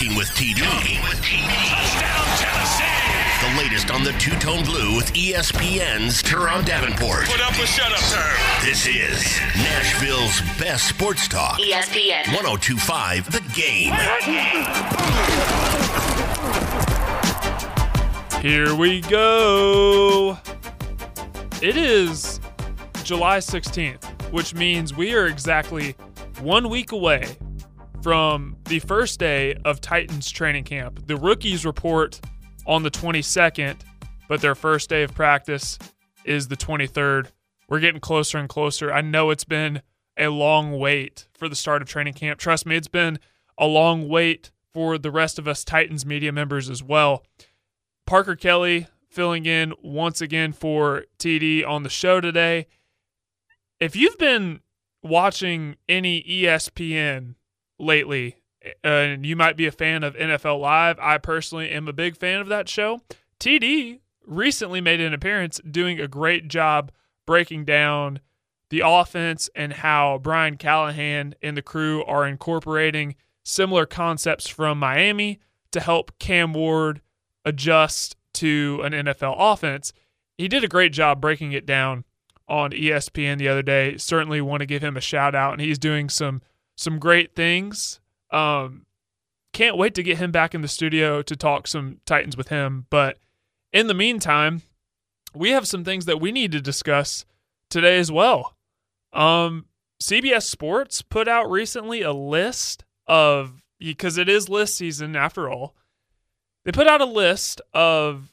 Talking with TD. Touchdown, Tennessee. The latest on the Two-Tone Blue with ESPN's Teron Davenport. Put up or shut up, Term. This is Nashville's best sports talk. ESPN 102.5 The Game. Here we go. It is July 16th, which means we are exactly 1 week away from the first day of Titans training camp. The rookies report on the 22nd, but their first day of practice is the 23rd. We're getting closer and closer. I know it's been a long wait for the start of training camp. Trust me, it's been a long wait for the rest of us Titans media members as well. Parker Kelly filling in once again for TD on the show today. If you've been watching any ESPN lately, and you might be a fan of NFL Live, I personally am a big fan of that show. TD recently made an appearance doing a great job breaking down the offense and how Brian Callahan and the crew are incorporating similar concepts from Miami to help Cam Ward adjust to an NFL offense. He did a great job breaking it down on ESPN the other day. Certainly want to give him a shout out, and he's doing some great things. Can't wait to get him back in the studio to talk some Titans with him. But in the meantime, we have some things that we need to discuss today as well. CBS Sports put out recently a list of, because it is list season after all, they put out a list of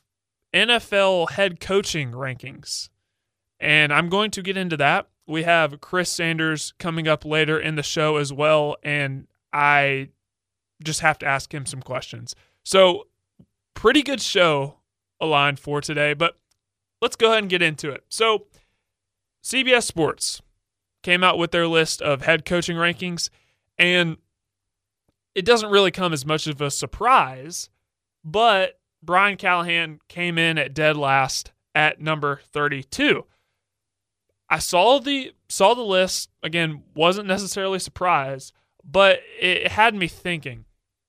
NFL head coaching rankings, and I'm going to get into that. We have Chris Sanders coming up later in the show as well, and I just have to ask him some questions. So, pretty good show aligned for today, but let's go ahead and get into it. So, CBS Sports came out with their list of head coaching rankings, and it doesn't really come as much of a surprise, but Brian Callahan came in at dead last at number 32. I saw the list, again, wasn't necessarily surprised, but it had me thinking,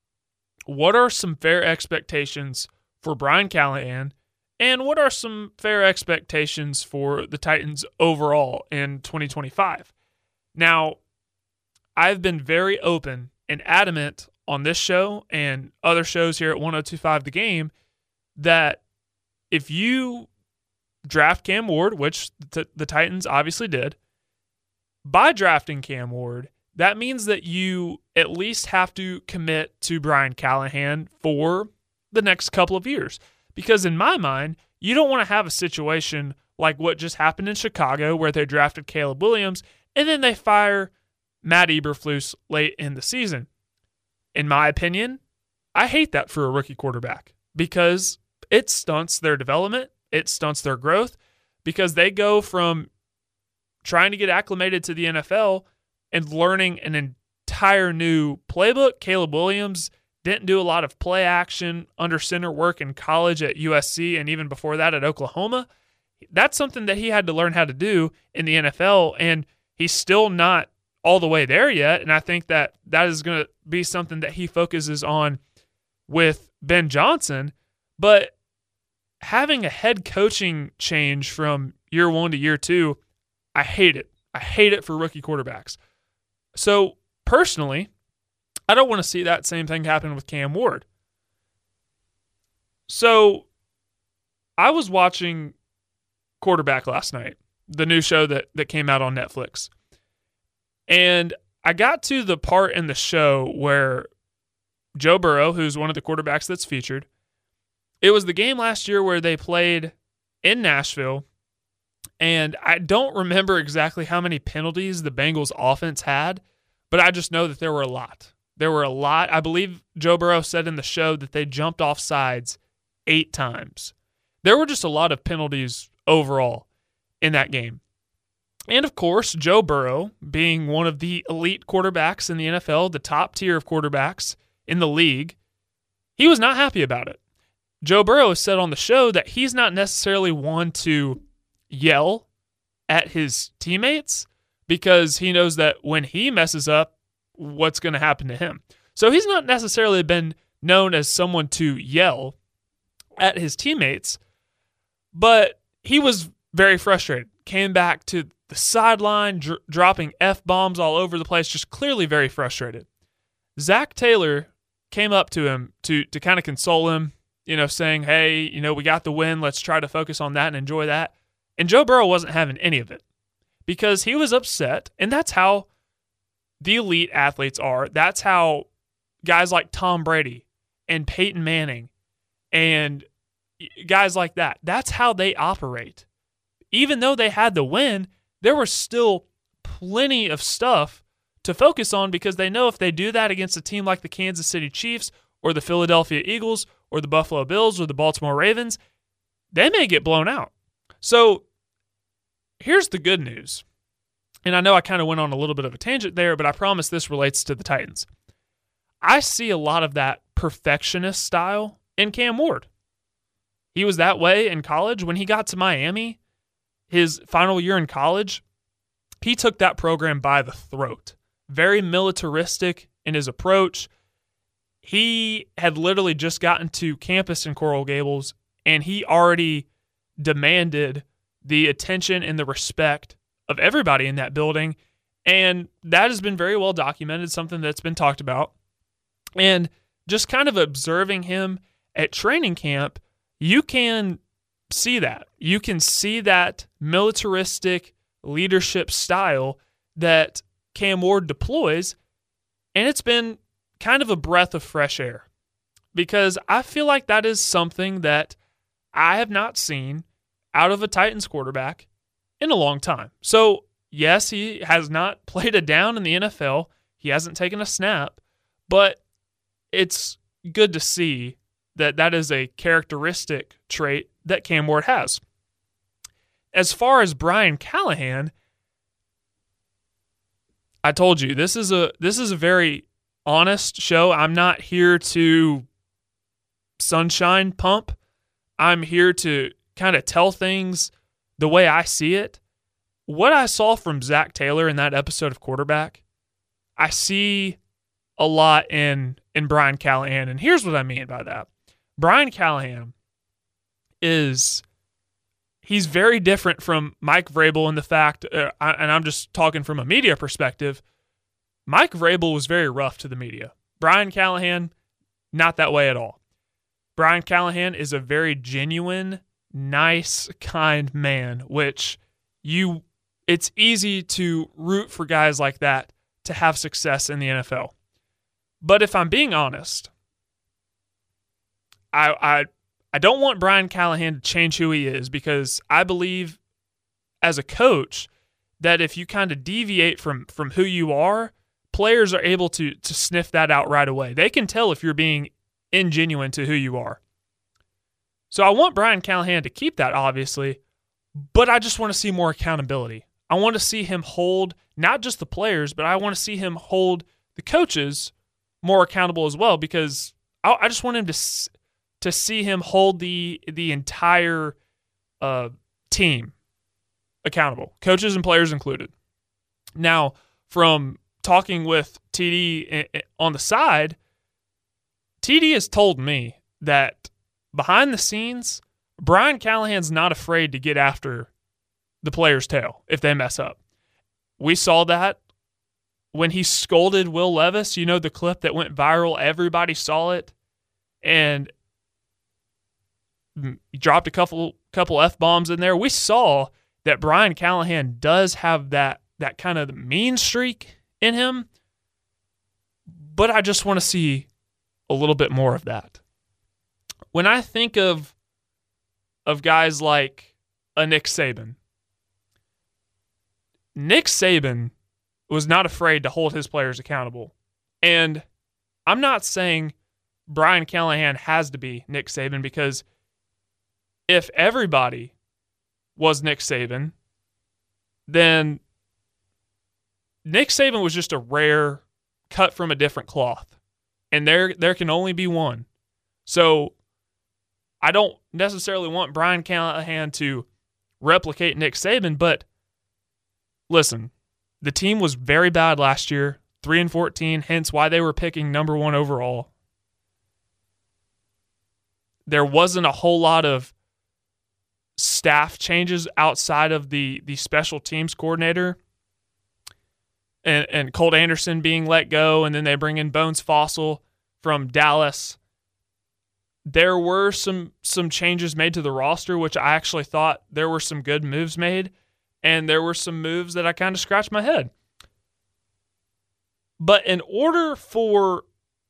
what are some fair expectations for Brian Callahan, and what are some fair expectations for the Titans overall in 2025? Now, I've been very open and adamant on this show and other shows here at 102.5 The Game that if you draft Cam Ward, which the Titans obviously did, by drafting Cam Ward, that means that you at least have to commit to Brian Callahan for the next couple of years. Because in my mind, you don't want to have a situation like what just happened in Chicago where they drafted Caleb Williams and then they fire Matt Eberflus late in the season. In my opinion, I hate that for a rookie quarterback because it stunts their development, it stunts their growth, because they go from trying to get acclimated to the NFL and learning an entire new playbook. Caleb Williams didn't do a lot of play action under center work in college at USC and even before that at Oklahoma. That's something that he had to learn how to do in the NFL, and he's still not all the way there yet, and I think that is going to be something that he focuses on with Ben Johnson. But having a head coaching change from year one to year two, I hate it. I hate it for rookie quarterbacks. So, personally, I don't want to see that same thing happen with Cam Ward. So, I was watching Quarterback last night, the new show that came out on Netflix. And I got to the part in the show where Joe Burrow, who's one of the quarterbacks that's featured, it was the game last year where they played in Nashville, and I don't remember exactly how many penalties the Bengals offense had, but I just know that there were a lot. There were a lot. I believe Joe Burrow said in the show that they jumped off sides 8 times. There were just a lot of penalties overall in that game. And, of course, Joe Burrow, being one of the elite quarterbacks in the NFL, the top tier of quarterbacks in the league, he was not happy about it. Joe Burrow has said on the show that he's not necessarily one to yell at his teammates because he knows that when he messes up, what's going to happen to him. So he's not necessarily been known as someone to yell at his teammates, but he was very frustrated. Came back to the sideline, dropping F-bombs all over the place, just clearly very frustrated. Zach Taylor came up to him to kind of console him, saying, hey, we got the win. Let's try to focus on that and enjoy that. And Joe Burrow wasn't having any of it because he was upset, and that's how the elite athletes are. That's how guys like Tom Brady and Peyton Manning and guys like that, that's how they operate. Even though they had the win, there was still plenty of stuff to focus on because they know if they do that against a team like the Kansas City Chiefs or the Philadelphia Eagles or the Buffalo Bills or the Baltimore Ravens, they may get blown out. So here's the good news. And I know I kind of went on a little bit of a tangent there, but I promise this relates to the Titans. I see a lot of that perfectionist style in Cam Ward. He was that way in college. When he got to Miami, his final year in college, he took that program by the throat. Very militaristic in his approach. He had literally just gotten to campus in Coral Gables, and he already demanded the attention and the respect of everybody in that building. And that has been very well documented, something that's been talked about. And just kind of observing him at training camp, you can see that. You can see that militaristic leadership style that Cam Ward deploys, and it's been kind of a breath of fresh air because I feel like that is something that I have not seen out of a Titans quarterback in a long time. So, yes, he has not played a down in the NFL. He hasn't taken a snap, but it's good to see that that is a characteristic trait that Cam Ward has. As far as Brian Callahan, I told you this is a very honest show. I'm not here to sunshine pump. I'm here to kind of tell things the way I see it. What I saw from Zach Taylor in that episode of Quarterback, I see a lot in Brian Callahan, and here's what I mean by that. Brian Callahan he's very different from Mike Vrabel in the fact, and I'm just talking from a media perspective, Mike Vrabel was very rough to the media. Brian Callahan, not that way at all. Brian Callahan is a very genuine, nice, kind man, which it's easy to root for guys like that to have success in the NFL. But if I'm being honest, I don't want Brian Callahan to change who he is because I believe as a coach that if you kind of deviate from who you are, players are able to sniff that out right away. They can tell if you're being ingenuine to who you are. So I want Brian Callahan to keep that, obviously, but I just want to see more accountability. I want to see him hold not just the players, but I want to see him hold the coaches more accountable as well because I just want him to see him hold the entire team accountable, coaches and players included. Now, from talking with TD on the side, TD has told me that behind the scenes, Brian Callahan's not afraid to get after the player's tail if they mess up. We saw that when he scolded Will Levis, the clip that went viral, everybody saw it, and he dropped a couple F-bombs in there. We saw that Brian Callahan does have that kind of mean streak in him, but I just want to see a little bit more of that. When I think of guys like a Nick Saban was not afraid to hold his players accountable. And I'm not saying Brian Callahan has to be Nick Saban because if everybody was Nick Saban, then Nick Saban was just a rare cut from a different cloth. And there can only be one. So I don't necessarily want Brian Callahan to replicate Nick Saban, but listen, the team was very bad last year, 3-14, hence why they were picking number 1 overall. there wasn't a whole lot of staff changes outside of the special teams coordinator and Colt Anderson being let go, and then they bring in Bones Fossil from Dallas. There were some changes made to the roster, which I actually thought there were some good moves made, and there were some moves that I kind of scratched my head. But in order for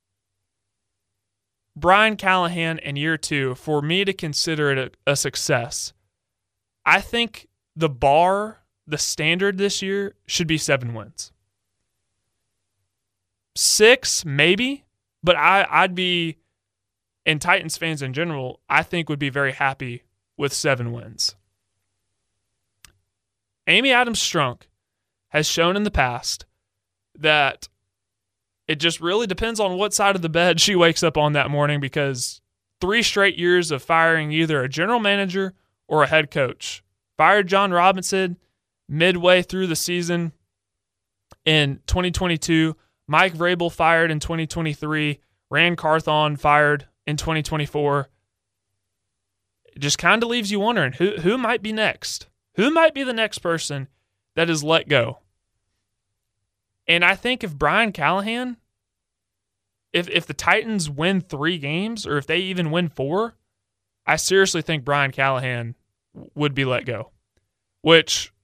Brian Callahan in year 2, for me to consider it a success, I think the standard this year should be 7 wins. 6, maybe, but I'd be, and Titans fans in general, I think would be very happy with 7 wins. Amy Adams-Strunk has shown in the past that it just really depends on what side of the bed she wakes up on that morning, because 3 straight years of firing either a general manager or a head coach. Fired John Robinson midway through the season in 2022. Mike Vrabel fired in 2023. Rand Carthon fired in 2024. It just kind of leaves you wondering who might be next. Who might be the next person that is let go? And I think if Brian Callahan, if the Titans win 3 games, or if they even win 4, I seriously think Brian Callahan would be let go. Which,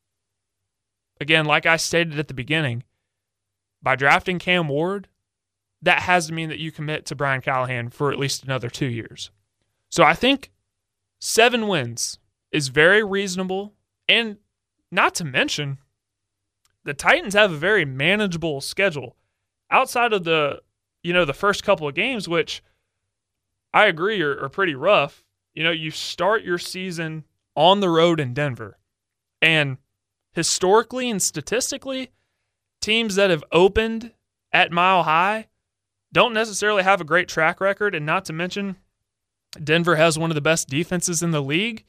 again, like I stated at the beginning, by drafting Cam Ward, that has to mean that you commit to Brian Callahan for at least another 2 years. So I think 7 wins is very reasonable. And not to mention, the Titans have a very manageable schedule outside of the first couple of games, which I agree are pretty rough. You start your season on the road in Denver. And historically and statistically, teams that have opened at Mile High don't necessarily have a great track record. And not to mention, Denver has one of the best defenses in the league.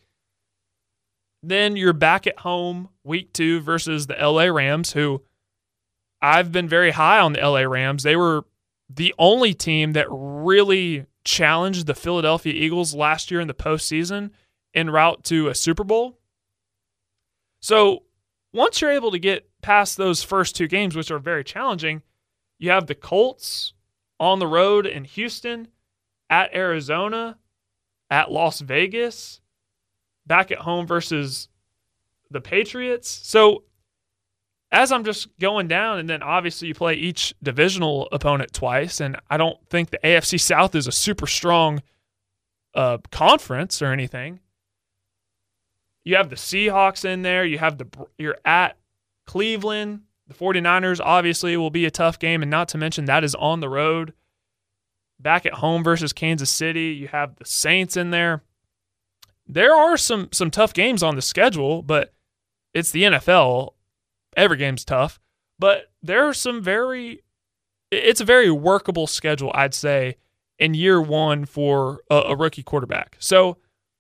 Then you're back at home week 2 versus the LA Rams, who I've been very high on the LA Rams. They were the only team that really challenged the Philadelphia Eagles last year in the postseason en route to a Super Bowl. So once you're able to get past those first 2 games, which are very challenging, you have the Colts on the road in Houston, at Arizona, at Las Vegas, back at home versus the Patriots. So as I'm just going down, and then obviously you play each divisional opponent twice, and I don't think the AFC South is a super strong conference or anything. You have the Seahawks in there. You're at Cleveland. The 49ers obviously will be a tough game, and not to mention that is on the road. Back at home versus Kansas City. You have the Saints in there. There are some tough games on the schedule, but it's the NFL. Every game's tough. But there are it's a very workable schedule, I'd say, in year 1 for a rookie quarterback. So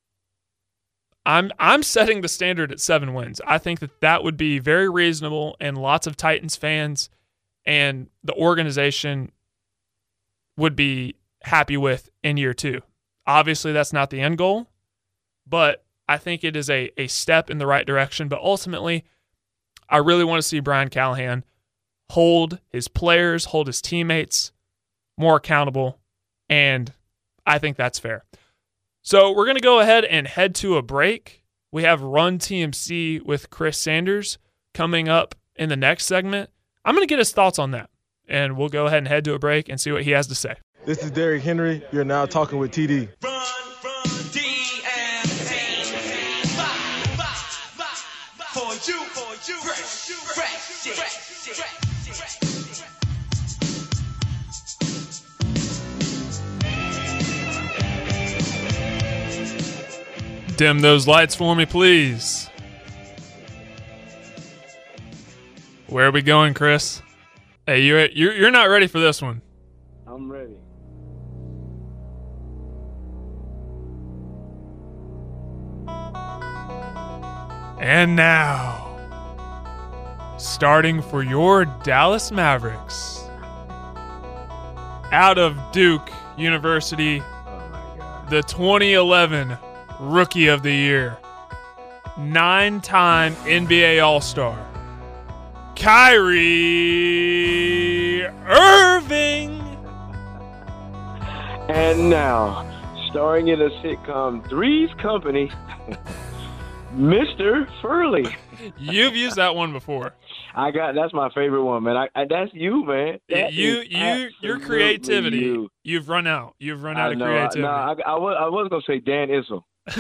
I'm setting the standard at 7 wins. I think that would be very reasonable, and lots of Titans fans and the organization would be happy with in year 2. Obviously, that's not the end goal, but I think it is a step in the right direction. But ultimately, I really want to see Brian Callahan hold his players, hold his teammates more accountable, and I think that's fair. So we're going to go ahead and head to a break. We have Run TMC with Chris Sanders coming up in the next segment. I'm going to get his thoughts on that, and we'll go ahead and head to a break and see what he has to say. This is Derrick Henry. You're now talking with TD. Run, DMC. For you, fresh. Dim those lights for me, please. Where are we going, Chris? Hey, you're not ready for this one. I'm ready. And now, starting for your Dallas Mavericks, out of Duke University, Oh my God. the 2011 Rookie of the Year, 9-time NBA All-Star, Kyrie Irving. And now, starring in a sitcom Three's Company, Mr. Furley. You've used that one before. That's my favorite one, man. That's you, man. Your creativity. You've run out. You've run out of creativity. I was gonna say Dan Issel.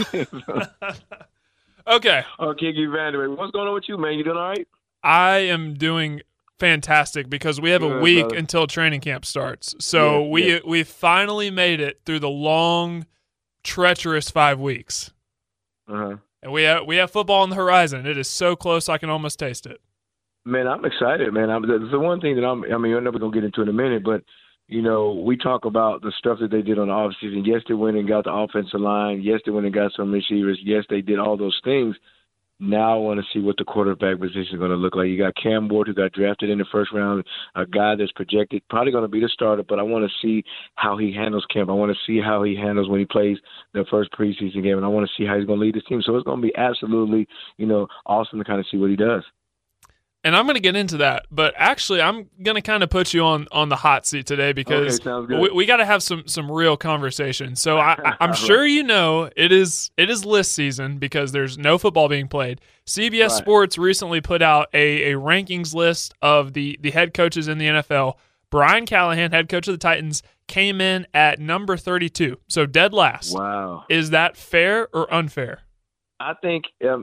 Okay. Or Kiki Vanderbilt. What's going on with you, man? You doing all right? I am doing fantastic because we have a week until training camp starts. So we finally made it through the long, treacherous 5 weeks. Uh-huh. And we have football on the horizon. It is so close I can almost taste it. Man, I'm excited, man. The one thing that you're never going to get into in a minute, but, we talk about the stuff that they did on the offseason. Yes, they went and got the offensive line. Yes, they went and got some receivers. Yes, they did all those things. Now I want to see what the quarterback position is going to look like. You got Cam Ward, who got drafted in the first round, a guy that's projected probably going to be the starter, but I want to see how he handles camp. I want to see how he handles when he plays the first preseason game, and I want to see how he's going to lead his team. So it's going to be absolutely, awesome to kind of see what he does. And I'm going to get into that, but actually I'm going to kind of put you on the hot seat today because we got to have some real conversation. So I'm sure it is list season because there's no football being played. CBS Sports recently put out a rankings list of the head coaches in the NFL. Brian Callahan, head coach of the Titans, came in at number 32, so dead last. Wow. Is that fair or unfair? I think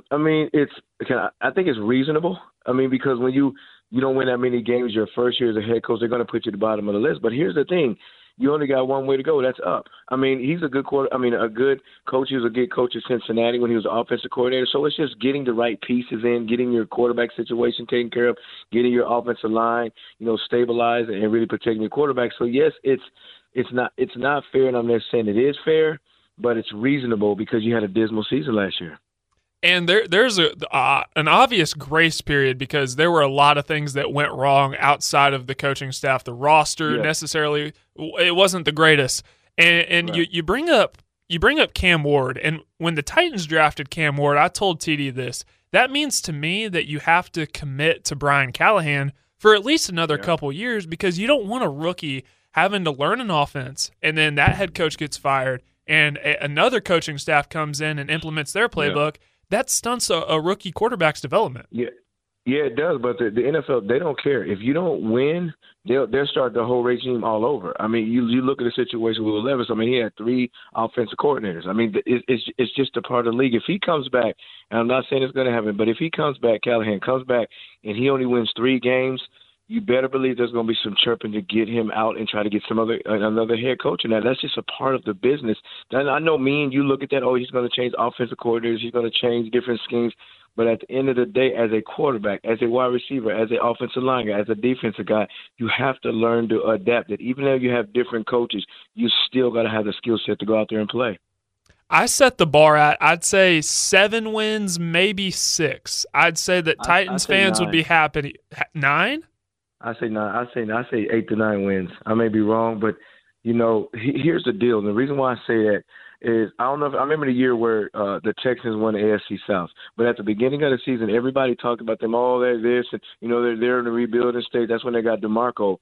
it's reasonable. Because when you don't win that many games your first year as a head coach, they're going to put you at the bottom of the list. But here's the thing. You only got one way to go. That's up. He's a good a good coach. He was a good coach at Cincinnati when he was the offensive coordinator. So it's just getting the right pieces in, getting your quarterback situation taken care of, getting your offensive line, stabilized and really protecting your quarterback. So, yes, it's not fair, and I'm not saying it is fair, but it's reasonable because you had a dismal season last year. And there's an obvious grace period because there were a lot of things that went wrong outside of the coaching staff. The roster necessarily, it wasn't the greatest. And right. you bring up Cam Ward, and when the Titans drafted Cam Ward, I told TD this. That means to me that you have to commit to Brian Callahan for at least another couple years because you don't want a rookie having to learn an offense, and then that head coach gets fired, and another coaching staff comes in and implements their playbook. Yeah. That stunts a rookie quarterback's development. Yeah, it does. But the NFL, they don't care. If you don't win, they'll start the whole regime all over. You look at the situation with Levis. He had 3 offensive coordinators. It's just a part of the league. If he comes back, and I'm not saying it's going to happen, but if he comes back, Callahan comes back, and he only wins 3 games, you better believe there's going to be some chirping to get him out and try to get another head coach. And that's just a part of the business. And I know me and you look at that, he's going to change offensive coordinators, he's going to change different schemes. But at the end of the day, as a quarterback, as a wide receiver, as an offensive line guy, as a defensive guy, you have to learn to adapt it. Even though you have different coaches, you still got to have the skill set to go out there and play. I set the bar at, I'd say 7 wins, maybe 6. I'd say that Titans fans 9. Would be happy. 9? I say 9. I say 8 to 9 wins. I may be wrong, but here's the deal. And the reason why I say that is I remember the year where the Texans won the AFC South. But at the beginning of the season, everybody talked about them. They're this, and they're in the rebuilding state. That's when they got DeMarco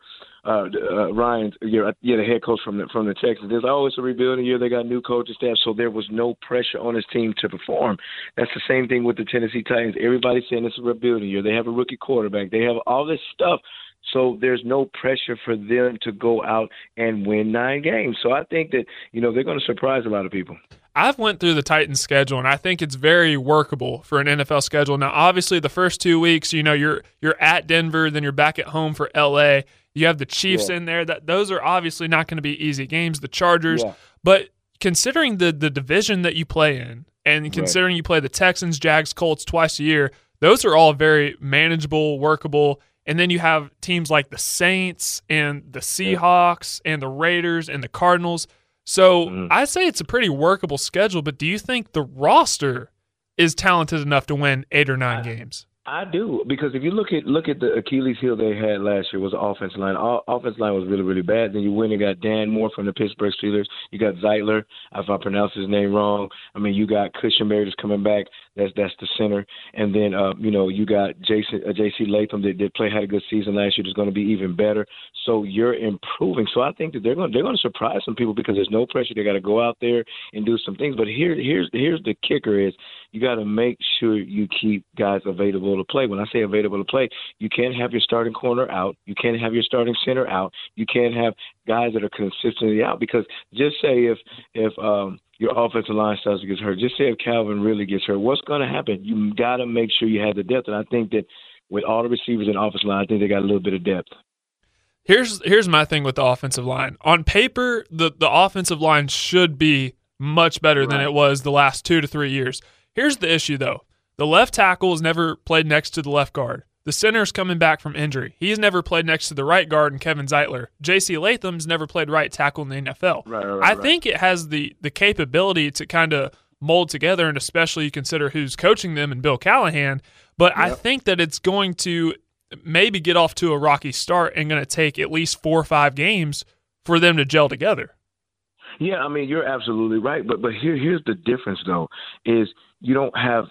Ryans, the head coach from the Texans. There's always a rebuilding year. They got new coaching staff, so there was no pressure on his team to perform. That's the same thing with the Tennessee Titans. Everybody's saying it's a rebuilding year. They have a rookie quarterback. They have all this stuff. So there's no pressure for them to go out and win 9 games. So I think that, they're going to surprise a lot of people. I've went through the Titans schedule, and I think it's very workable for an NFL schedule. Now, obviously, the first 2 weeks, you're at Denver, then you're back at home for L.A. You have the Chiefs in there. Those are obviously not going to be easy games, the Chargers. Yeah. But considering the division that you play in, and considering you play the Texans, Jags, Colts twice a year, those are all very manageable, workable. And then you have teams like the Saints and the Seahawks and the Raiders and the Cardinals. So I say it's a pretty workable schedule, but do you think the roster is talented enough to win 8 or 9 games? I do, because if you look at the Achilles heel they had last year was the offensive line. Offensive line was really, really bad. Then you went and got Dan Moore from the Pittsburgh Steelers. You got Zeitler, if I pronounce his name wrong. I mean, you got Cushenberry that's coming back. That's the center. And then you got J.C. Latham that had a good season last year. That's going to be even better. So you're improving. So I think that they're going to surprise some people because there's no pressure. They got to go out there and do some things. But here's the kicker is you got to make sure you keep guys available to play. When I say available to play, you can't have your starting corner out. You can't have your starting center out. You can't have guys that are consistently out, because just say if your offensive line starts to get hurt, just say if Calvin really gets hurt, what's going to happen? You got to make sure you have the depth. And I think that with all the receivers in the offensive line, I think they got a little bit of depth. Here's my thing with the offensive line. On paper, the offensive line should be much better than it was the last 2 to 3 years. Here's the issue, though. The left tackle has never played next to the left guard. The center's coming back from injury. He's never played next to the right guard and Kevin Zeitler. J.C. Latham's never played right tackle in the NFL. I think it has the capability to kind of mold together, and especially you consider who's coaching them and Bill Callahan. But I think that it's going to maybe get off to a rocky start and going to take at least 4 or 5 games for them to gel together. Yeah, I mean, you're absolutely right. But here's the difference, though, is you don't have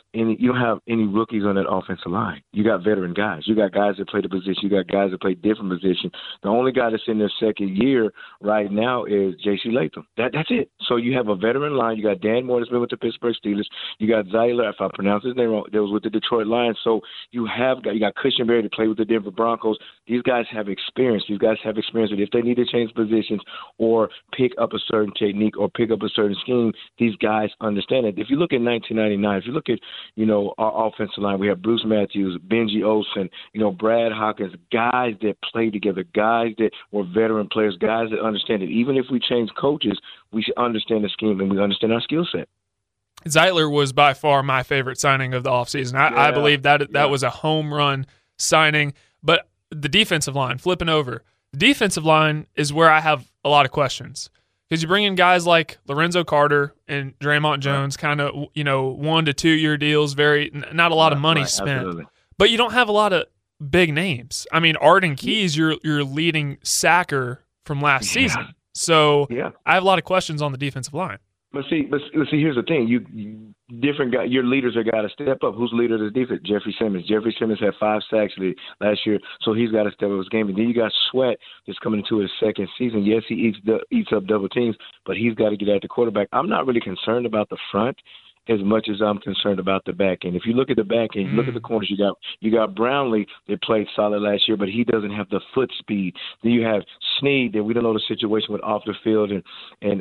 any rookies on that offensive line. You got veteran guys. You got guys that play the position. You got guys that play different positions. The only guy that's in their second year right now is J.C. Latham. That's it. So you have a veteran line. You got Dan Moore that's been with the Pittsburgh Steelers. You got Zeitler, if I pronounce his name wrong, that was with the Detroit Lions. So you got Cushenberry to play with the Denver Broncos. These guys have experience. These guys have experience that if they need to change positions or pick up a certain technique or pick up a certain scheme, these guys understand it. If you look at 1999, if you look at, our offensive line, we have Bruce Matthews, Benji Olsen, Brad Hawkins, guys that play together, guys that were veteran players, guys that understand it. Even if we change coaches, we should understand the scheme and we understand our skill set. Zeitler was by far my favorite signing of the offseason. I believe that was a home run signing. But the defensive line, flipping over, the defensive line is where I have a lot of questions. Because you bring in guys like Lorenzo Carter and Draymond Jones, kind of 1 to 2 year deals, not a lot of money spent, absolutely. But you don't have a lot of big names. I mean, Arden Key's your leading sacker from last season, so I have a lot of questions on the defensive line. But see, here's the thing: you different guys, your leaders are got to step up. Who's leader of the defense? Jeffrey Simmons. Jeffrey Simmons had 5 sacks last year, so he's got to step up his game. And then you got Sweat that's coming into his second season. Yes, he eats up double teams, but he's got to get at the quarterback. I'm not really concerned about the front as much as I'm concerned about the back end. If you look at the back end, you look at the corners, you got Brownlee that played solid last year, but he doesn't have the foot speed. Then you have Snead that we don't know the situation with off the field and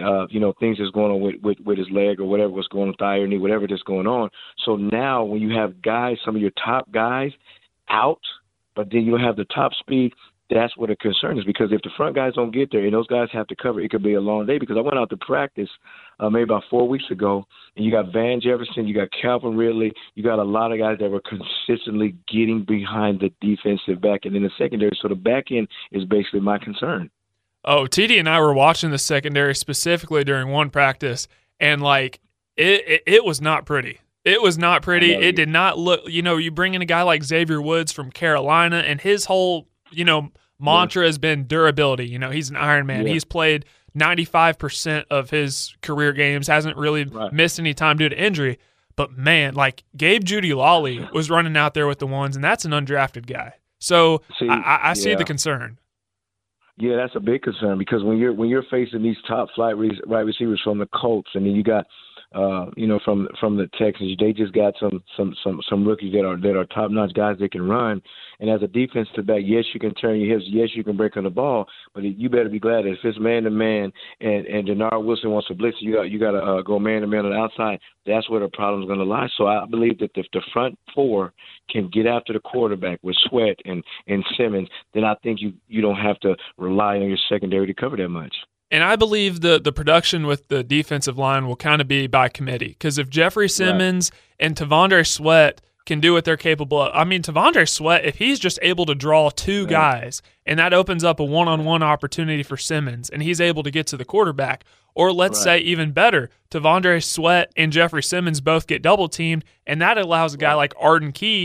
things that's going on with his leg or whatever, what's going on, thigh or knee, whatever that's going on. So now when you have guys, some of your top guys out, but then you don't have the top speed, that's what a concern is, because if the front guys don't get there and those guys have to cover, it could be a long day. Because I went out to practice maybe about 4 weeks ago, and you got Van Jefferson, you got Calvin Ridley, you got a lot of guys that were consistently getting behind the defensive back end in the secondary. So the back end is basically my concern. Oh, TD and I were watching the secondary specifically during one practice, and it was not pretty. It was not pretty. It did not look. You bring in a guy like Xavier Woods from Carolina, and his whole mantra has been durability. He's an Iron Man. He's played 95% of his career games, hasn't really missed any time due to injury. But, man, Gabe Jeudy-Lally was running out there with the ones, and that's an undrafted guy. So I see the concern. Yeah, that's a big concern, because when you're facing these top flight right receivers from the Colts, and then you got from the Texans, they just got some rookies that are top notch guys that can run. And as a defensive back, yes, you can turn your hips, yes, you can break on the ball, but you better be glad that if it's man to man and Denard Wilson wants to blitz, you got to go man to man on the outside. That's where the problem's going to lie. So I believe that if the front four can get after the quarterback with Sweat and Simmons, then I think you don't have to rely on your secondary to cover that much. And I believe the production with the defensive line will kind of be by committee, because if Jeffrey Simmons and Tavondre Sweat can do what they're capable of. I mean, Tavondre Sweat, if he's just able to draw 2 guys, and that opens up a one-on-one opportunity for Simmons, and he's able to get to the quarterback, or let's say even better, Tavondre Sweat and Jeffrey Simmons both get double-teamed, and that allows a guy like Arden Key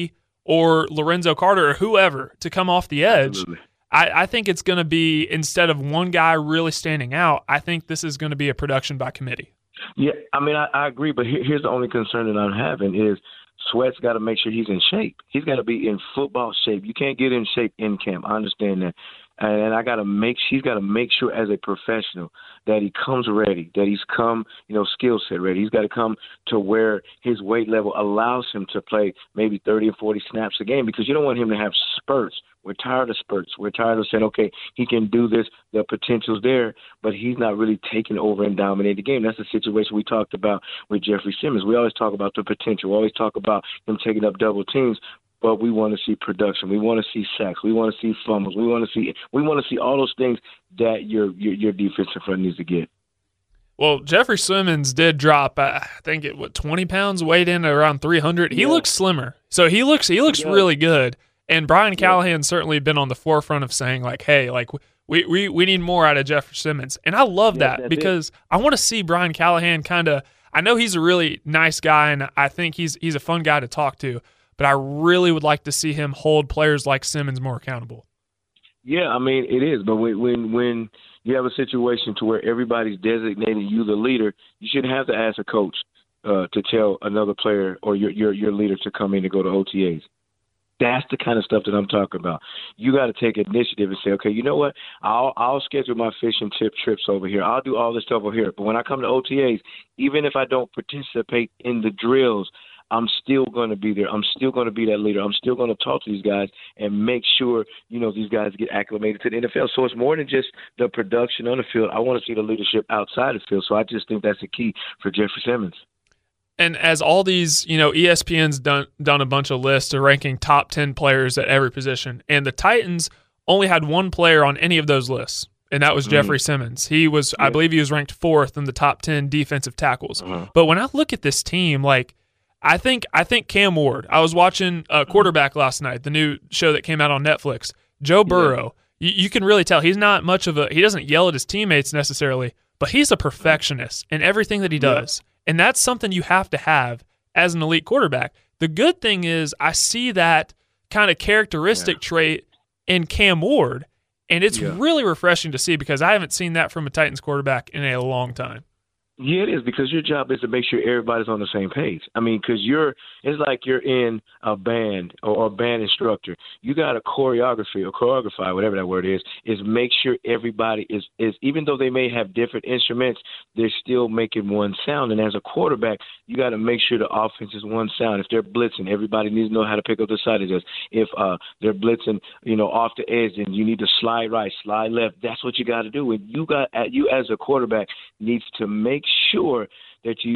or Lorenzo Carter or whoever to come off the edge. Absolutely. I think it's going to be, instead of one guy really standing out, I think this is going to be a production by committee. Yeah, I mean, I agree, but here's the only concern that I'm having is Sweat's got to make sure he's in shape. He's got to be in football shape. You can't get in shape in camp. I understand that. And he's got to make sure as a professional that he comes ready, that he's come, skill set ready. He's got to come to where his weight level allows him to play maybe 30 or 40 snaps a game, because you don't want him to have spurts. We're tired of spurts. We're tired of saying, okay, he can do this. The potential's there, but he's not really taking over and dominating the game. That's the situation we talked about with Jeffrey Simmons. We always talk about the potential. We always talk about him taking up double teams. But we want to see production. We want to see sacks. We want to see fumbles. We want to see all those things that your defensive front needs to get. Well, Jeffrey Simmons did drop, I think 20 pounds, weighed in at around 300. He looks slimmer, so he looks really good. And Brian Callahan's certainly been on the forefront of saying, like, hey, like we need more out of Jeffrey Simmons, and I love that because I want to see Brian Callahan kind of. I know he's a really nice guy, and I think he's a fun guy to talk to. But I really would like to see him hold players like Simmons more accountable. Yeah, I mean, it is. But when you have a situation to where everybody's designating you the leader, you shouldn't have to ask a coach to tell another player or your leader to come in and go to OTAs. That's the kind of stuff that I'm talking about. You got to take initiative and say, okay, you know what? I'll schedule my fishing trips over here. I'll do all this stuff over here. But when I come to OTAs, even if I don't participate in the drills, I'm still going to be there. I'm still going to be that leader. I'm still going to talk to these guys and make sure, these guys get acclimated to the NFL. So it's more than just the production on the field. I want to see the leadership outside the field. So I just think that's the key for Jeffrey Simmons. And as all these, ESPN's done a bunch of lists of ranking top 10 players at every position. And the Titans only had one player on any of those lists, and that was Jeffrey Simmons. He was, I believe he was ranked 4th in the top 10 defensive tackles. But when I look at this team, like, I think Cam Ward. I was watching Quarterback last night, the new show that came out on Netflix. Joe Burrow. You can really tell he's not much of he doesn't yell at his teammates necessarily, but he's a perfectionist in everything that he does. And that's something you have to have as an elite quarterback. The good thing is I see that kind of characteristic trait in Cam Ward, and it's really refreshing to see because I haven't seen that from a Titans quarterback in a long time. Yeah, it is, because your job is to make sure everybody's on the same page. I mean, because it's like you're in a band or a band instructor. You got a choreography or choreography, whatever that word is make sure everybody is even though they may have different instruments, they're still making one sound. And as a quarterback, you got to make sure the offense is one sound. If they're blitzing, everybody needs to know how to pick up the side of this. If they're blitzing, off the edge, then you need to slide right, slide left. That's what you got to do. And you as a quarterback needs to make sure that you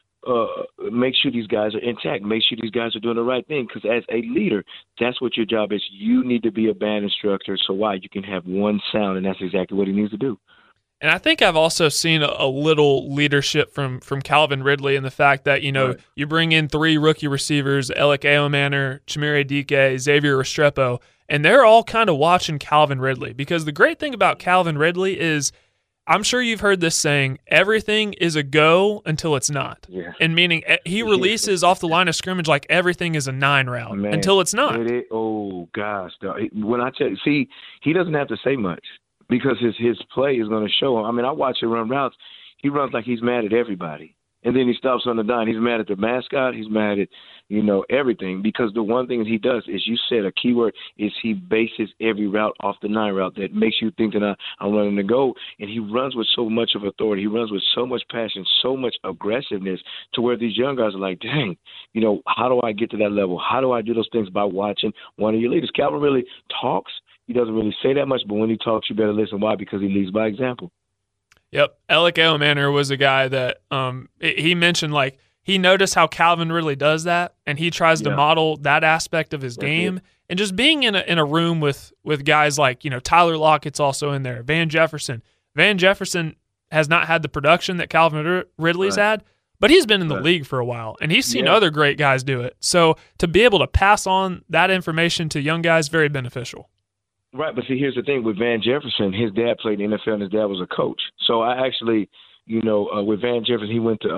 make sure these guys are intact, make sure these guys are doing the right thing, because as a leader, that's what your job is. You need to be a band instructor, so you can have one sound, and that's exactly what he needs to do. And I think I've also seen a little leadership from Calvin Ridley in the fact that, you bring in 3 rookie receivers, Alec Eomanor, Chimere Dike, Xavier Restrepo, and they're all kind of watching Calvin Ridley, because the great thing about Calvin Ridley is, I'm sure you've heard this saying, everything is a go until it's not. Yeah. And meaning he releases off the line of scrimmage like everything is a 9 route until it's not. Oh, gosh. When I tell you, see, he doesn't have to say much because his play is going to show him. I mean, I watch him run routes. He runs like he's mad at everybody. And then he stops on the dime. He's mad at the mascot. He's mad at, everything. Because the one thing he does is, you said a keyword, is he bases every route off the 9 route that makes you think that I'm running the go. And he runs with so much of authority. He runs with so much passion, so much aggressiveness, to where these young guys are like, dang, how do I get to that level? How do I do those things? By watching one of your leaders. Calvin really talks. He doesn't really say that much, but when he talks, you better listen. Why? Because he leads by example. Yep. Alec Eomanor was a guy that he mentioned, like, he noticed how Calvin Ridley does that, and he tries to model that aspect of his game. And just being in a room with guys like, Tyler Lockett's also in there, Van Jefferson. Van Jefferson has not had the production that Calvin Ridley's had, but he's been in the league for a while, and he's seen other great guys do it. So to be able to pass on that information to young guys, very beneficial. Right, but see, here's the thing. With Van Jefferson, his dad played in the NFL, and his dad was a coach. So I actually, with Van Jefferson, he went to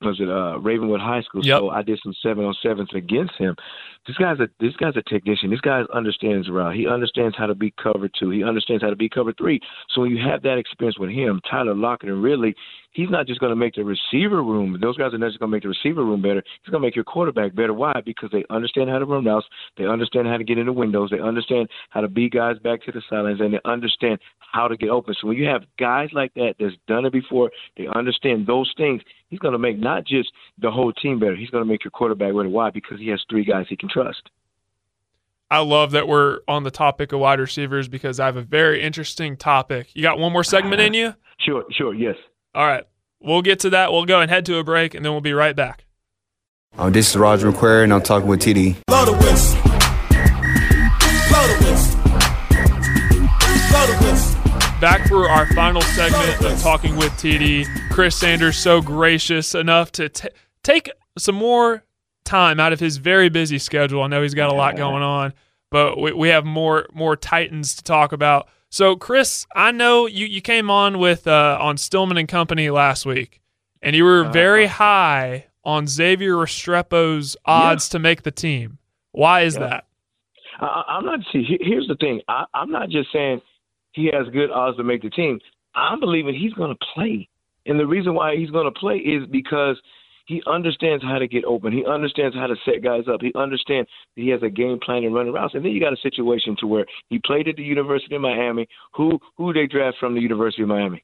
Ravenwood High School. Yep. So I did some 7-on-7s against him. This guy's a technician. This guy understands route. He understands how to be cover 2. He understands how to be cover 3. So when you have that experience with him, Tyler Lockett, and really, he's not just going to make the receiver room. Those guys are not just going to make the receiver room better. He's going to make your quarterback better. Why? Because they understand how to run routes. They understand how to get in the windows. They understand how to beat guys back to the sidelines, and they understand how to get open. So when you have guys like that that's done it before, they understand those things, he's going to make not just the whole team better. He's going to make your quarterback better. Why? Because he has 3 guys he can trust. I love that we're on the topic of wide receivers because I have a very interesting topic. You got one more segment in you? Sure, yes. All right. We'll get to that. We'll go and head to a break, and then we'll be right back. This is Roger McQuarrie, and I'm talking with TD. Blow the whistle. Blow the whistle. Blow the whistle. Back for our final segment of Talking with TD. Chris Sanders, so gracious enough to take some more time out of his very busy schedule. I know he's got a lot going on, but we have more Titans to talk about. So, Chris, I know you came on with on Stillman and Company last week, and you were very high on Xavier Restrepo's odds to make the team. Why is that? I'm not. See, here's the thing. I'm not just saying he has good odds to make the team. I'm believing he's going to play, and the reason why he's going to play is because he understands how to get open. He understands how to set guys up. He understands that he has a game plan and running routes. And then you got a situation to where he played at the University of Miami. Who they draft from the University of Miami?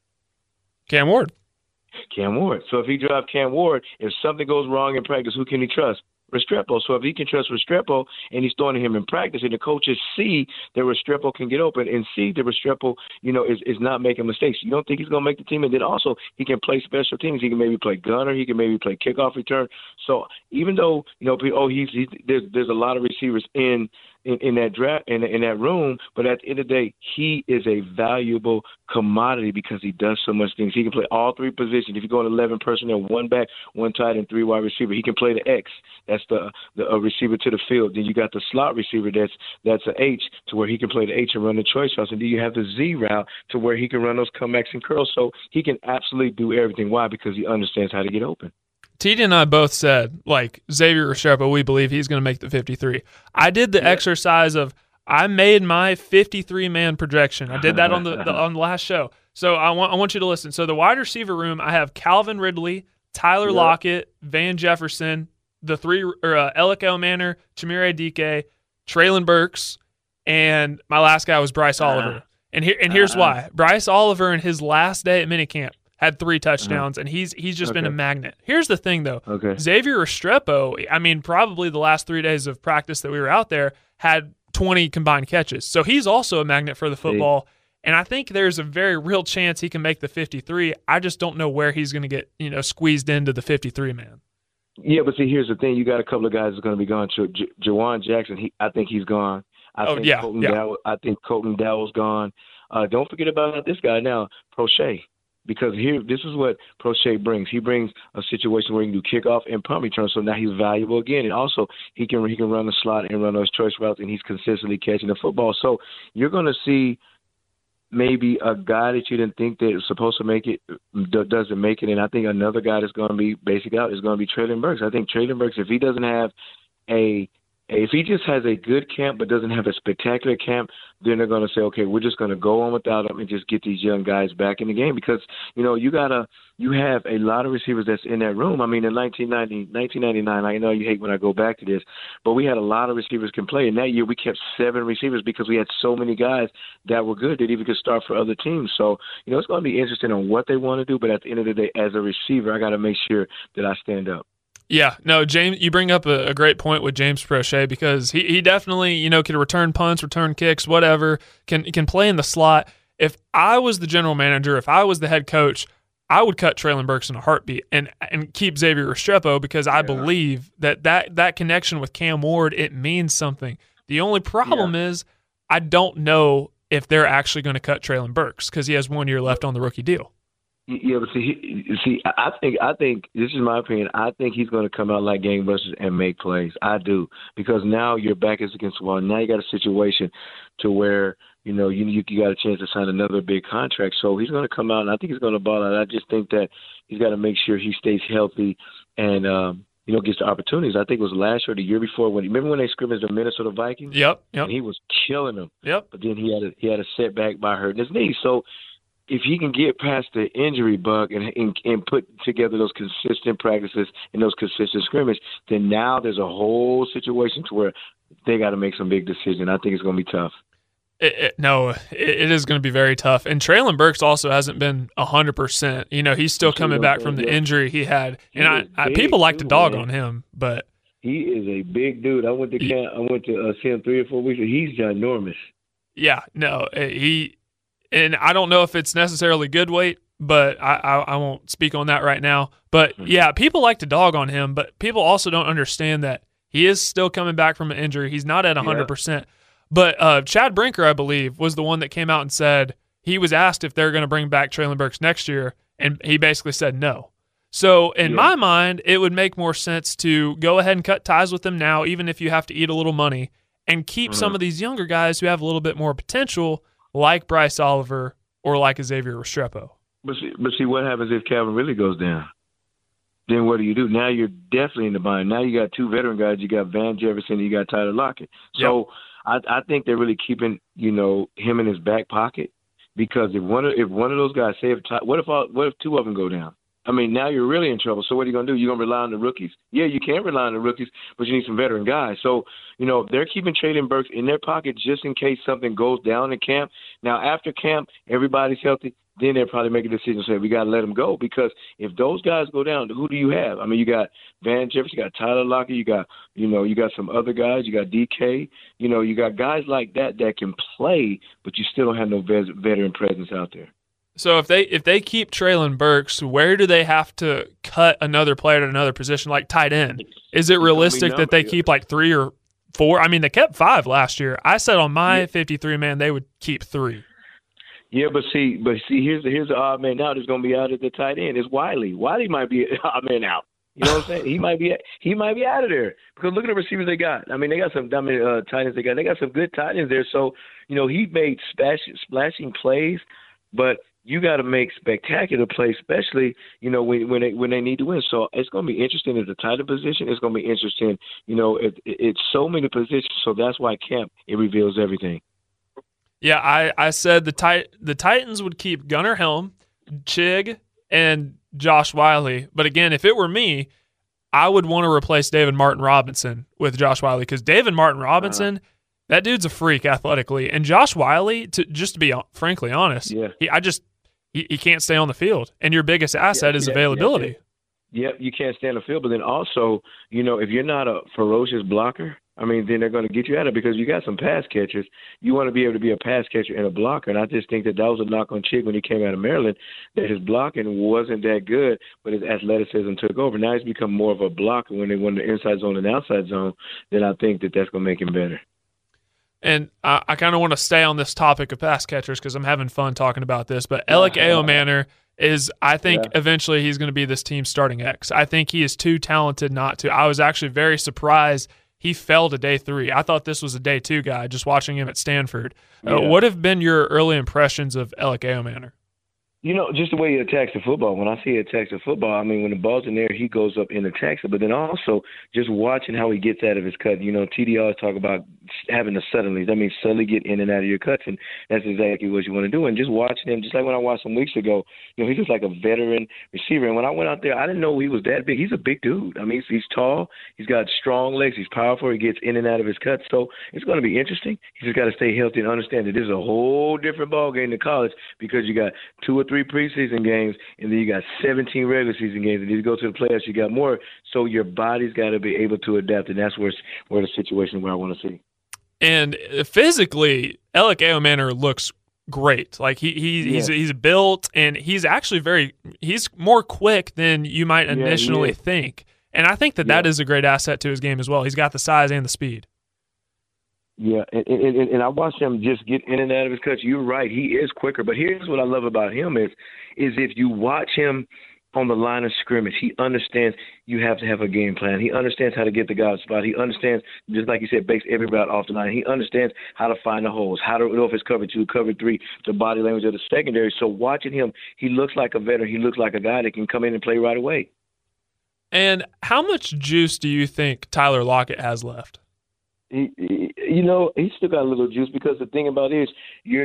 Cam Ward. Cam Ward. So if he draft Cam Ward, if something goes wrong in practice, who can he trust? Restrepo. So if he can trust Restrepo and he's throwing him in practice, and the coaches see that Restrepo can get open and see that Restrepo, is not making mistakes, you don't think he's going to make the team? And then also he can play special teams. He can maybe play gunner. He can maybe play kickoff return. So even though there's a lot of receivers in that draft in that room, but at the end of the day, he is a valuable commodity because he does so much things. He can play all 3 positions. If you go in 11 personnel, 1 back, 1 tight end, 3 wide receiver, he can play the X. That's the receiver to the field. Then you got the slot receiver. That's an H to where he can play the H and run the choice routes. And then you have the Z route to where he can run those comebacks and curls. So he can absolutely do everything. Why? Because he understands how to get open. TD and I both said, Xavier Restrepo, we believe he's going to make the 53. I did the exercise of I made my 53-man projection. I did that on the last show. So I want you to listen. So the wide receiver room, I have Calvin Ridley, Tyler Lockett, Van Jefferson, the 3 Alec Manor, Chimere Dike, Treylon Burks, and my last guy was Bryce Oliver. And here's why. Bryce Oliver in his last day at minicamp had 3 touchdowns, and he's just been a magnet. Here's the thing, though. Xavier Restrepo, I mean, probably the last 3 days of practice that we were out there, had 20 combined catches. So he's also a magnet for the football, and I think there's a very real chance he can make the 53. I just don't know where he's going to get squeezed into the 53-man. Yeah, but see, here's the thing. You got a couple of guys that's going to be gone. Jawan Jackson, I think he's gone. I think Colton Dowell's gone. Don't forget about this guy now, Prochet. Because this is what Prochet brings. He brings a situation where he can do kickoff and punt return, so now he's valuable again. And also, he can run the slot and run those choice routes, and he's consistently catching the football. So you're going to see maybe a guy that you didn't think that was supposed to make it doesn't make it. And I think another guy that's going to be basic out is going to be Treylon Burks. I think Treylon Burks, if he doesn't have if he just has a good camp but doesn't have a spectacular camp, then they're going to say, okay, we're just going to go on without him and just get these young guys back in the game because, you have a lot of receivers that's in that room. I mean, in 1999, I know you hate when I go back to this, but we had a lot of receivers can play. And that year we kept 7 receivers because we had so many guys that were good that even could start for other teams. So, it's going to be interesting on what they want to do. But at the end of the day, as a receiver, I got to make sure that I stand up. Yeah, no, James, you bring up a great point with James Prochet because he definitely, can return punts, return kicks, whatever, can play in the slot. If I was the general manager, if I was the head coach, I would cut Treylon Burks in a heartbeat and keep Xavier Restrepo because I believe that connection with Cam Ward, it means something. The only problem is I don't know if they're actually going to cut Treylon Burks because he has 1 year left on the rookie deal. Yeah, but see, I think this is my opinion. I think he's going to come out like gangbusters and make plays. I do, because now your back is against the wall. Now you got a situation to where you got a chance to sign another big contract. So he's going to come out, and I think he's going to ball out. I just think that he's got to make sure he stays healthy and gets the opportunities. I think it was last year or the year before remember when they scrimmaged the Minnesota Vikings? Yep. And he was killing them. Yep. But then he had a setback by hurting his knee. So if he can get past the injury bug and put together those consistent practices and those consistent scrimmages, then now there's a whole situation to where they got to make some big decisions. I think it's going to be tough. It is going to be very tough. And Treylon Burks also hasn't been 100%. He's still coming back from the injury he had. And people like to dog on him, but he is a big dude. I went to camp. I went to see him 3 or 4 weeks ago. He's ginormous. Yeah, no, and I don't know if it's necessarily good weight, but I won't speak on that right now. But yeah, people like to dog on him, but people also don't understand that he is still coming back from an injury. He's not at 100%. Yeah. But Chad Brinker, I believe, was the one that came out and said he was asked if they're going to bring back Treylon Burks next year, and he basically said no. So in my mind, it would make more sense to go ahead and cut ties with him now, even if you have to eat a little money, and keep some of these younger guys who have a little bit more potential, like Bryce Oliver or like Xavier Restrepo. But see, what happens if Calvin really goes down? Then what do? Now you're definitely in the bind. Now you got 2 veteran guys. You got Van Jefferson. You got Tyler Lockett. So I think they're really keeping him in his back pocket, because if one of those guys, what if 2 of them go down? I mean, now you're really in trouble. So what are you going to do? You're going to rely on the rookies? Yeah, you can rely on the rookies, but you need some veteran guys. So, they're keeping Treylon Burks in their pocket just in case something goes down in camp. Now, after camp, everybody's healthy. Then they'll probably make a decision and say, we got to let him go, because if those guys go down, who do you have? I mean, you got Van Jefferson, you got Tyler Lockett, you got some other guys, you got DK, you got guys like that can play, but you still don't have no veteran presence out there. So if they keep Treylon Burks, where do they have to cut another player at another position, like tight end? Is it realistic that they keep like 3 or 4? I mean, they kept 5 last year. I said on my 53-man they would keep 3. Yeah, but see, here's the odd man out that's going to be out at the tight end. It's Wiley. Wiley might be odd man out. You know what I'm saying? He might be out of there, because look at the receivers they got. I mean, they got some tight ends they got. They got some good tight ends there. So he made splashing plays, but you got to make spectacular plays, especially when they need to win. So it's going to be interesting at the tight end position. It's going to be interesting. It's so many positions. So that's why camp, it reveals everything. Yeah, I said the Titans would keep Gunnar Helm, Chig, and Josh Wiley. But again, if it were me, I would want to replace David Martin Robinson with Josh Wiley, because David Martin Robinson, that dude's a freak athletically. And Josh Wiley, just to be frankly honest, he can't stay on the field. And your biggest asset is availability. Yep, you can't stay on the field. But then also, if you're not a ferocious blocker, I mean, then they're going to get you out of it, because you got some pass catchers. You want to be able to be a pass catcher and a blocker. And I just think that was a knock on Chig when he came out of Maryland, that his blocking wasn't that good, but his athleticism took over. Now he's become more of a blocker when they won the inside zone and outside zone. Then I think that that's going to make him better. And I kind of want to stay on this topic of pass catchers, because I'm having fun talking about this. But Alec Eomanor is, I think, eventually he's going to be this team's starting X. I think he is too talented not to. I was actually very surprised he fell to day 3. I thought this was a day 2 guy, just watching him at Stanford. What have been your early impressions of Alec Eomanor? Just the way he attacks the football. When I see he attacks the football, I mean, when the ball's in there, he goes up and attacks it. But then also just watching how he gets out of his cut. TD always talk about having the suddenly. That means suddenly get in and out of your cuts, and that's exactly what you want to do. And just watching him, just like when I watched him weeks ago, he's just like a veteran receiver. And when I went out there, I didn't know he was that big. He's a big dude. I mean, he's tall. He's got strong legs. He's powerful. He gets in and out of his cuts. So it's going to be interesting. He's just got to stay healthy and understand that this is a whole different ball game than college, because you got 2 or 3 preseason games, and then you got 17 regular season games, and you go to the playoffs, you got more. So your body's got to be able to adapt, and that's where the situation where I want to see. And physically, Alec Eomanor looks great. Like he's built, and he's actually he's more quick than you might initially think. And I think that is a great asset to his game as well. He's got the size and the speed. Yeah, and I watched him just get in and out of his cuts. You're right, he is quicker. But here's what I love about him is if you watch him on the line of scrimmage. He understands you have to have a game plan. He understands how to get the guy on spot. He understands, just like you said, bakes every route off the line. He understands how to find the holes, how to know if it's cover 2, cover 3, the body language of the secondary. So watching him, he looks like a veteran. He looks like a guy that can come in and play right away. And how much juice do you think Tyler Lockett has left? He's still got a little juice, because the thing about it is you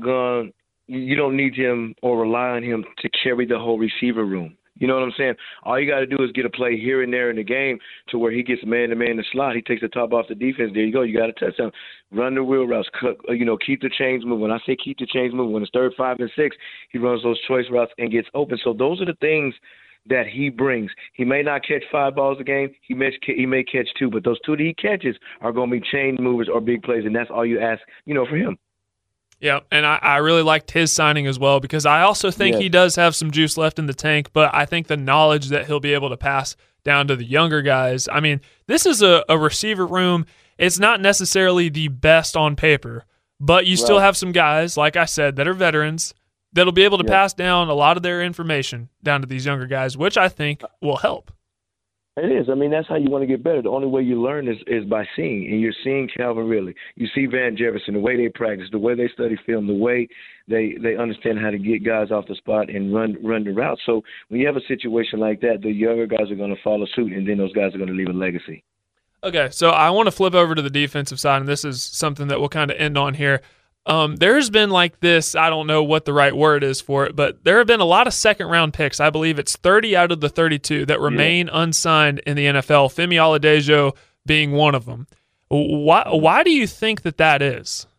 don't need him or rely on him to carry the whole receiver room. You know what I'm saying? All you got to do is get a play here and there in the game to where he gets man-to-man in the slot. He takes the top off the defense. There you go. You got a touchdown. Run the wheel routes. Keep the chains moving. When I say keep the chains moving, when it's 3rd, 5, and 6, he runs those choice routes and gets open. So those are the things that he brings. He may not catch 5 balls a game. He may catch 2, but those 2 that he catches are going to be chain movers or big plays, and that's all you ask, for him. Yeah, and I really liked his signing as well, because I also think he does have some juice left in the tank, but I think the knowledge that he'll be able to pass down to the younger guys. I mean, this is a receiver room. It's not necessarily the best on paper, but you still have some guys, like I said, that are veterans that'll be able to pass down a lot of their information down to these younger guys, which I think will help. It is. I mean, that's how you want to get better. The only way you learn is by seeing. And you're seeing Calvin Ridley. You see Van Jefferson, the way they practice, the way they study film, the way they understand how to get guys off the spot and run the route. So when you have a situation like that, the younger guys are going to follow suit, and then those guys are going to leave a legacy. Okay, so I want to flip over to the defensive side, and this is something that we'll kind of end on here. There's been like this, I don't know what the right word is for it, but there have been a lot of second-round picks. I believe it's 30 out of the 32 that remain unsigned in the NFL, Femi Oladejo being one of them. Why do you think that is?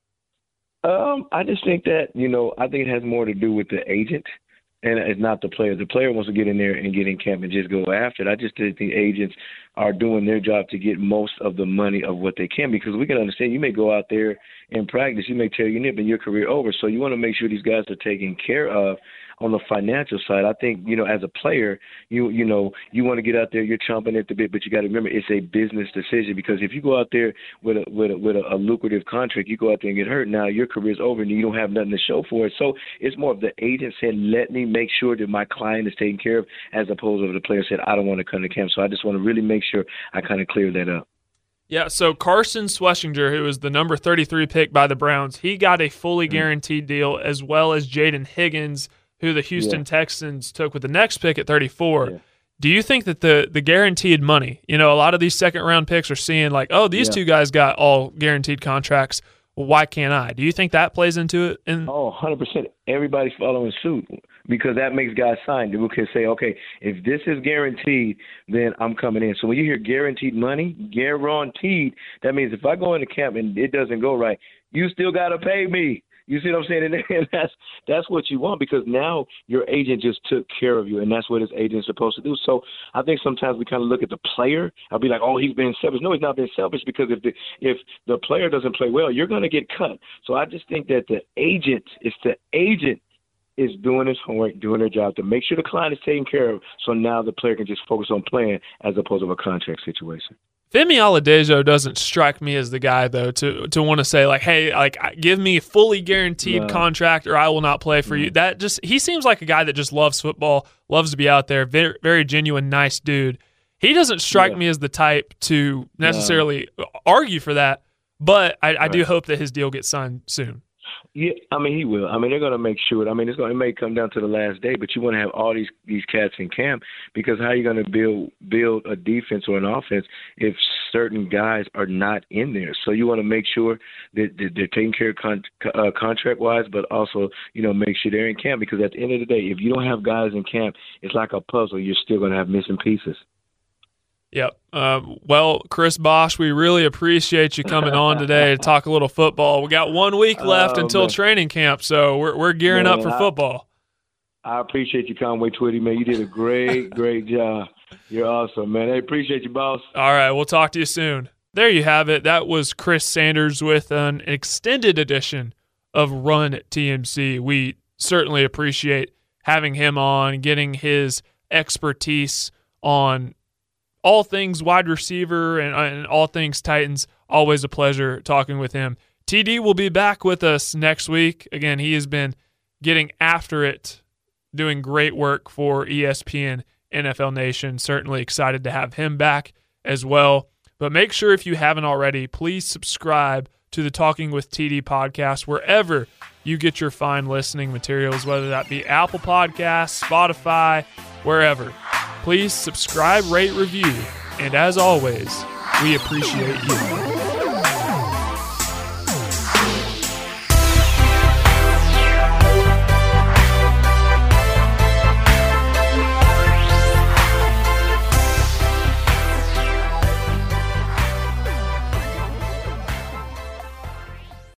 I just think that, I think it has more to do with the agent, and it's not the player. The player wants to get in there and get in camp and just go after it. I just think the agents are doing their job to get most of the money of what they can, because we can understand you may go out there in practice, you may tear your nip and your career over. So you want to make sure these guys are taken care of on the financial side. I think, as a player, you want to get out there, you're chomping at the bit, but you got to remember it's a business decision, because if you go out there with a lucrative contract, you go out there and get hurt, now your career's over and you don't have nothing to show for it. So it's more of the agent saying, let me make sure that my client is taken care of, as opposed to the player said, I don't want to come to camp. So I just want to really make sure I kind of clear that up. Yeah, so Carson Schlesinger, who was the number 33 pick by the Browns, he got a fully guaranteed deal, as well as Jaden Higgins, who the Houston Texans took with the next pick at 34. Yeah. Do you think that the guaranteed money, a lot of these second-round picks are seeing like, oh, these two guys got all guaranteed contracts, well, why can't I? Do you think that plays into it? 100%. Everybody's following suit, because that makes guys sign. They can say, okay, if this is guaranteed, then I'm coming in. So when you hear guaranteed money, guaranteed, that means if I go into camp and it doesn't go right, you still got to pay me. You see what I'm saying? And that's what you want, because now your agent just took care of you, and that's what his agent's supposed to do. So I think sometimes we kind of look at the player. I'll be like, oh, he's being selfish. No, he's not being selfish, because if the player doesn't play well, you're going to get cut. So I just think that the agent is doing his homework, doing their job to make sure the client is taken care of, so now the player can just focus on playing as opposed to a contract situation. Femi Oladejo doesn't strike me as the guy, though, to want to say, like, hey, like, give me a fully guaranteed contract or I will not play for you. He seems like a guy that just loves football, loves to be out there, very, very genuine, nice dude. He doesn't strike me as the type to necessarily argue for that, but I do hope that his deal gets signed soon. Yeah, I mean, he will. I mean, they're going to make sure. I mean, it may come down to the last day, but you want to have all these cats in camp, because how are you going to build a defense or an offense if certain guys are not in there? So you want to make sure that they're taken care of contract-wise, but also, make sure they're in camp, because at the end of the day, if you don't have guys in camp, it's like a puzzle. You're still going to have missing pieces. Yep. Well, Chris Bosch, we really appreciate you coming on today to talk a little football. We got 1 week left until training camp, so we're gearing up for football. I appreciate you, Conway Twitty, man. You did a great job. You're awesome, man. I appreciate you, boss. All right, we'll talk to you soon. There you have it. That was Chris Sanders with an extended edition of Run TMC. We certainly appreciate having him on, getting his expertise on all things wide receiver and all things Titans. Always a pleasure talking with him. TD will be back with us next week. Again, he has been getting after it doing great work for ESPN NFL Nation. Certainly excited to have him back as well. But make sure, if you haven't already, please subscribe to the Talking with TD podcast wherever you get your fine listening materials, whether that be Apple Podcasts, Spotify, wherever. Please subscribe, rate, review, and as always, we appreciate you.